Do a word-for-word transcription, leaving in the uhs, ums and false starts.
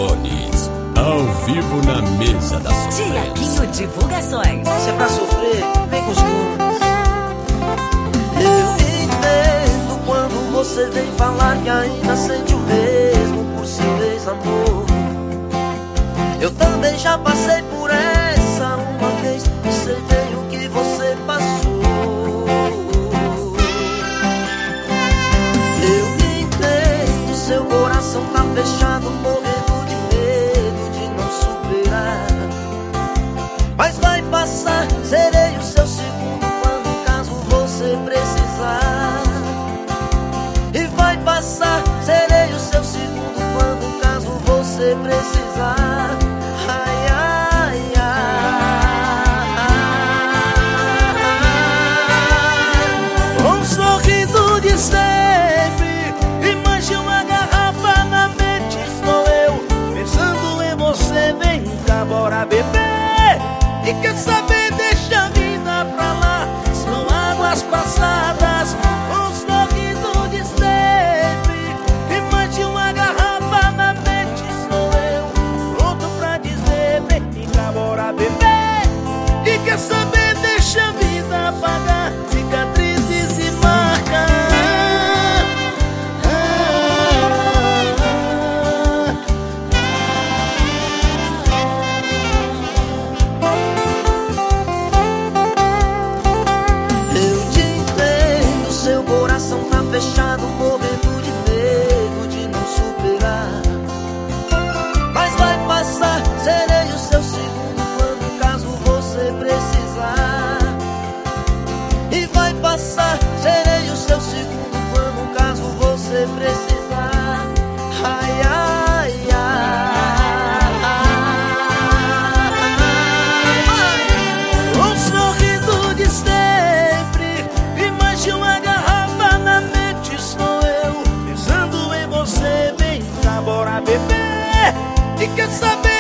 Clones, ao vivo na mesa da sofrência. Tiaguinho Divulgações. Se é pra sofrer, vem com os clones. Eu entendo quando você vem falar que ainda sente o mesmo por seu ex-amor. Eu também já passei por essa uma vez e sei bem o que você passou. Eu entendo, seu coração tá fechado, morrendo de medo de não superar. Mas vai passar, serei o seu segundo quando caso você precisar. E vai passar, serei o seu segundo quando caso você precisar. Ai, ai, ai. Um sorriso de sempre, imagine uma garrafa na mente. Estou eu pensando em você, vem cá, bora beber. E quer saber, deixa a vida pra lá, são águas passadas. Um sorriso de sempre, imagine uma garrafa na mente. Sou eu, pronto pra dizer, vem cá, bora beber. E quer saber, deixa a vida apagar cicatrizes e marcas. Tá fechado, morrendo de medo de não superar. Mas vai passar, serei o seu segundo quando caso você precisar. E vai passar, serei o seu segundo quando caso você precisar. Ai, ai, ai. Um sorriso de sempre, imagine uma garrafa na mente. Sou eu, pensando em você, vem cá, bora beber. E quer saber,